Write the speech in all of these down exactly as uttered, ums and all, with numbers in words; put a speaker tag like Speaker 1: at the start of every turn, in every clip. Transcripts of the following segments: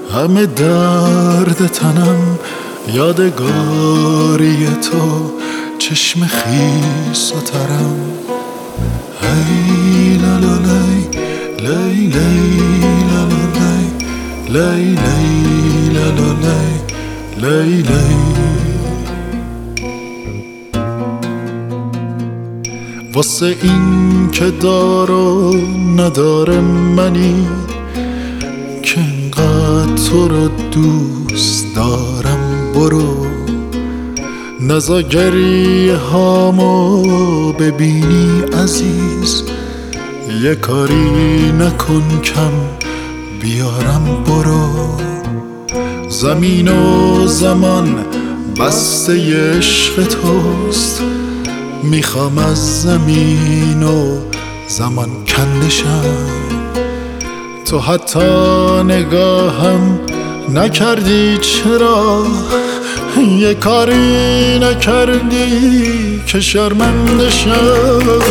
Speaker 1: همه درد تنم یادگاری تو، چشم خیس و ترم. هی لا لا لی لی لی لا لا لی لی لی لا لا لی لی لی. واسه این که دار و نداره منی، که انقدر تو رو دوست دارم، برو نزا گریه هامو ببینی عزیز، یه کاری نکن کم بیارم، برو. زمین و زمان بسته عشق توست، میخوام از زمین و زمان کندشم. تو حتی نگاهم نکردی، چرا یه کاری نکردی که شرمنده شم.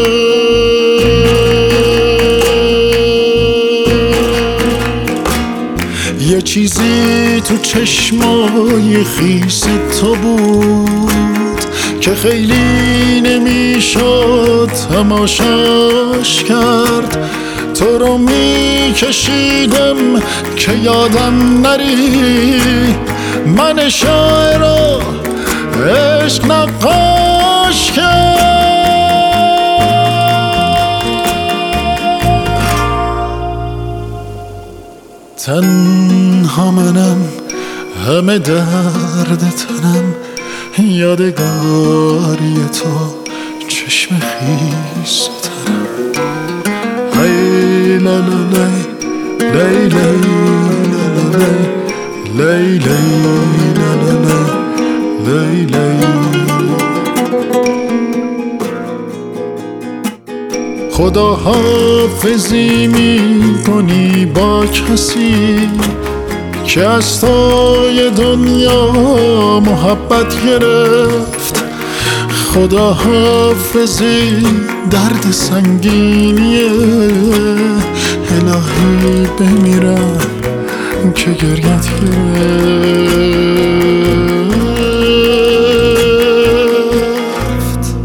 Speaker 1: یه چیزی تو چشمای خیس تو بود که خیلی نمیشد تماشاش کرد. تو رو میکشیدم که یادم نری، من شاعر رو عشق نقاش کرد. تنها منم، همه درد تنم یادگاری تو، چشم خیس و ترم. هی لا لا لی لی لی لا لا لی لی لی لا لا لی لی لی. خدا حافظی میکنی با کسی که از توی دنیا محبت گرفت. خدا حافظی درد سنگینیه، الهی بمیرم که گریت گرفت.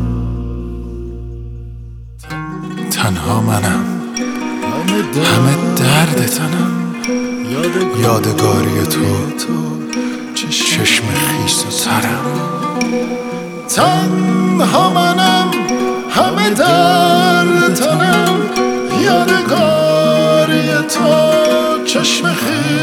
Speaker 1: تنها منم، همه درد تنم یادگاری تو، چشم خیس و ترم. تنها منم، همه درد تنم یادگاری تو، چشم خیس